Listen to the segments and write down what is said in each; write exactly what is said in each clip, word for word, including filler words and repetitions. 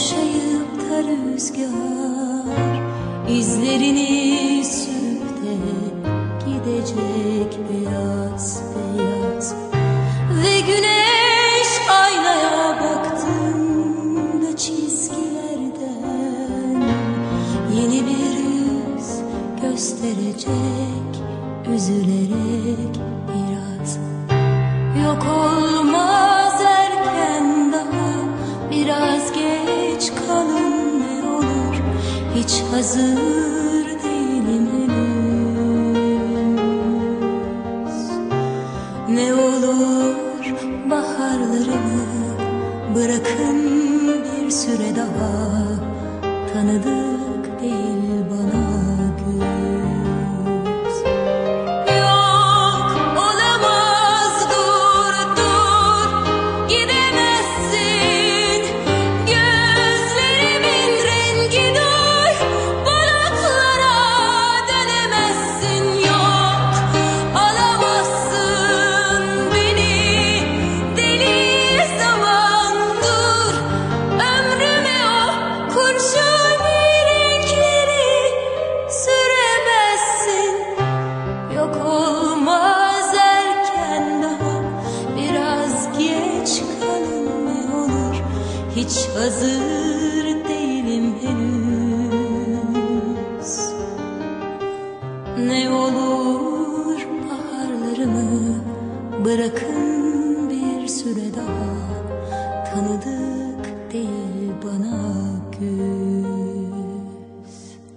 okşayıp da rüzgar izlerini sürüp de gidecek beyaz beyaz. Ve güneş aynaya baktığında çizgilerden yeni bir yüz gösterecek, üzülerek biraz. Yok olmaz erken, daha biraz geç kalın ne olur, hiç hazır değilim henüz. Ne olur baharlarımı bırakın bir süre daha, tanıdık değil bana güz. Yok olamaz, dur dur gidemezsin, gözlerimin rengi dur, bulutlara dönemezsin. Yok alamazsın beni, deli zaman dur, ömrüme o kurşuni renkleri süremezsin. Yok olmaz erken, daha biraz geç kalın ne olur, hiç hazır değilim henüz. Ne olur baharlarımı bırakın bir süre daha, tanıdık değil bana güz.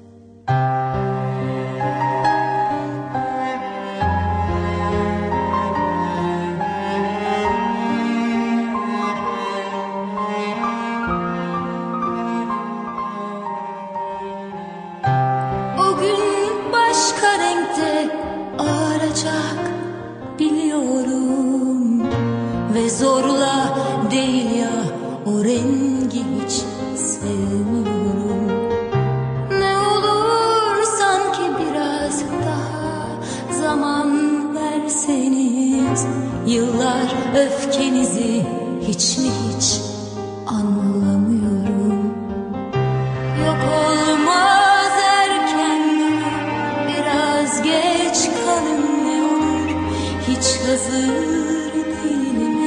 O gün başka renkte ağaracak biliyorum, ve zorla değil ya, o rengi hiç sevmiyorum. Ne olur sanki biraz daha zaman verseniz, yıllar öfkenizi hiç mi hiç anlamıyorum. Yok olmaz erken, biraz geç kalın ne olur, hiç hazır değilim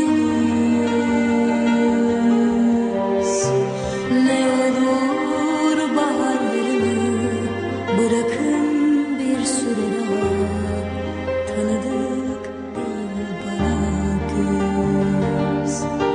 henüz. Ne olur baharlarımı bırakın bir süre daha, tanıdık değil bana güz.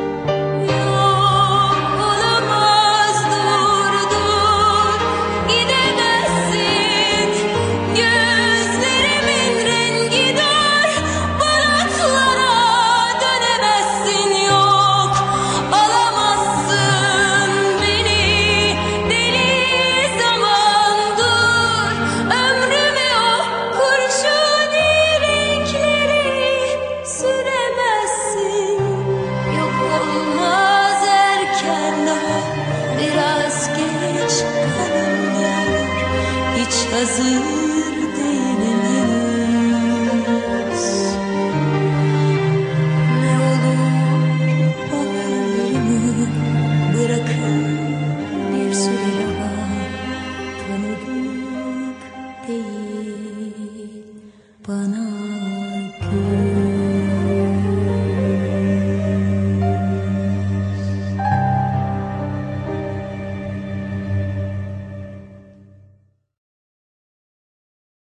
Yok olamaz, dur dur gidemezsin, gözlerimin rengi dur, bulutlara dönemezsin. Yok alamazsın beni, deli zaman dur, ömrüme o kurşuni renkleri süremezsin. Yok olmaz erken, daha biraz geç kalın ne olur, hiç hazır değilim henüz. Ne olur baharlarımı bırakın bir süre daha, tanıdık değil bana güz.